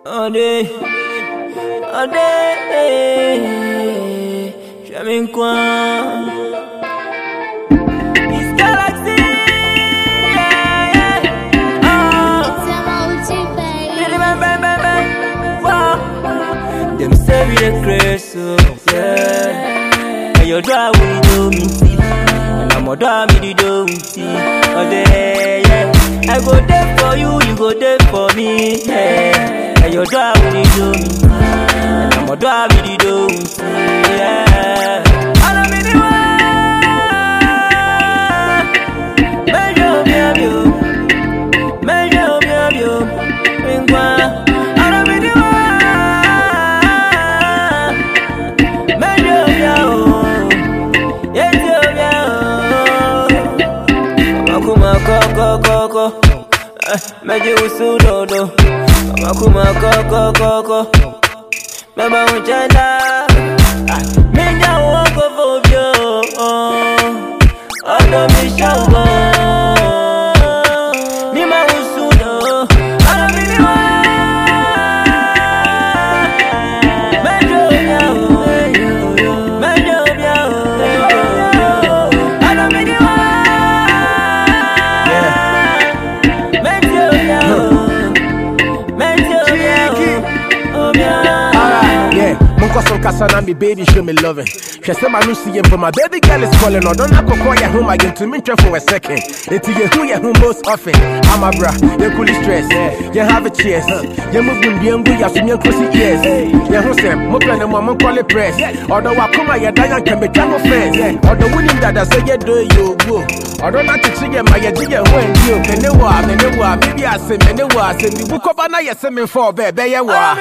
Ode, j'aime quoi? It's Galaxy, yeah. Oh, It's emoji, baby. Wow. Them say we the crazy, so yeah. And you draw we do me see, and I'm a draw me do me see. Ode, yeah. I go there for you, you go there for me, yeah. And you draw me do me see, and I'm a draw me do me see, yeah. I don't mean it. Meji usudodo, makuma koko, meba unchenda, minya wako vobyo, odo mishawo, nima usudo, anaminiwa, mejo biao, anaminiwa. Some casa na me baby show me loving. She say my new CM for my baby girl is calling. Or don't I call ya home again to me for a second. Until you who ya home most often. I'm a bra, you cool stress. You have a cheers. You move in the angle, you see me crossy ears. You who say, Moplan and Mamma call it press. Although I come ya Diane can be travel friends. Or the winning that I say you do you go. Or don't I teach you my jigger when you can know maybe I say many was and you book up and I send me for baby. You are.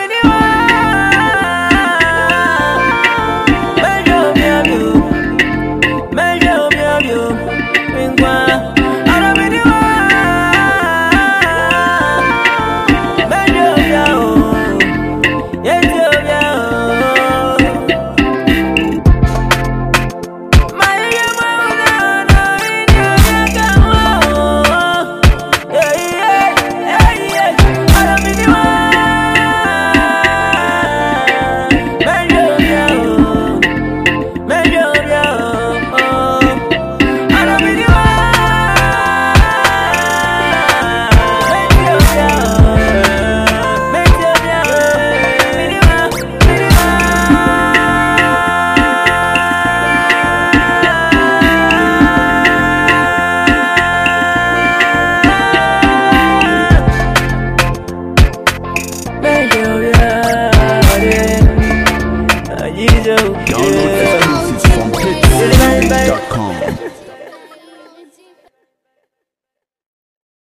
Download exclusives from PitchStreet.com.